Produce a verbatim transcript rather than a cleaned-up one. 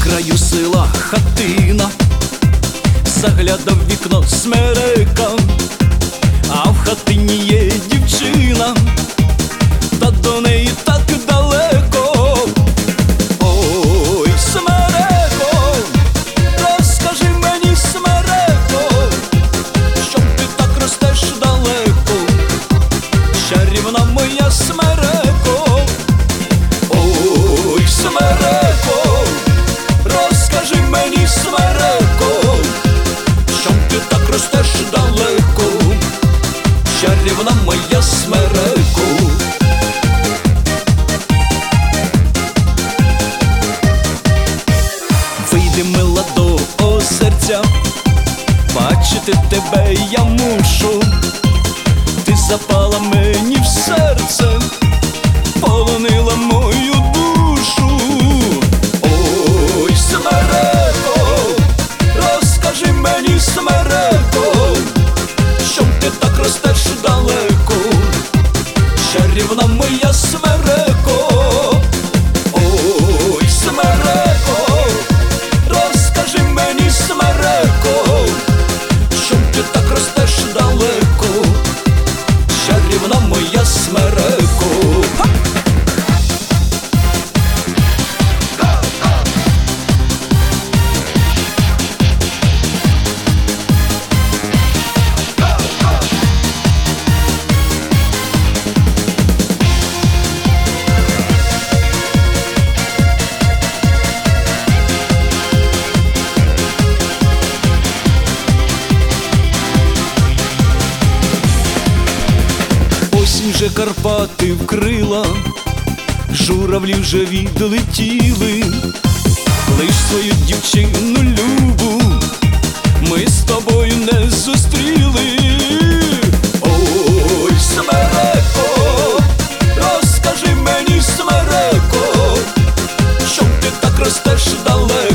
краю села хатина, заглядав в вікно смерека, а в хатині є дівчина, та до неї так далеко. Ой, смереко, розкажи мені, смереко, чом ти так ростеш далеко, чарівна моя смереко. Ой, смереко, розкажи мені, смереко, чом ти так ростеш далеко, чарівна моя смереко. Вийди, мила, до озерця, бачити тебе я мушу. Ти запала мені в серце, полонила мою душу. Ой, смереко, розкажи мені, смереко, чом ти так ростеш далеко, чарівна моя смереко. Ой, смереко, розкажи мені, смереко, чом ти так ростеш далеко, чарівна моя смереко. Осінь вже Карпати вкрила, журавлі вже відлетіли. Лиш свою дівчину любу ми з тобою не зустріли. Ой, смереко, розкажи мені, смереко, чом ти так ростеш далеко,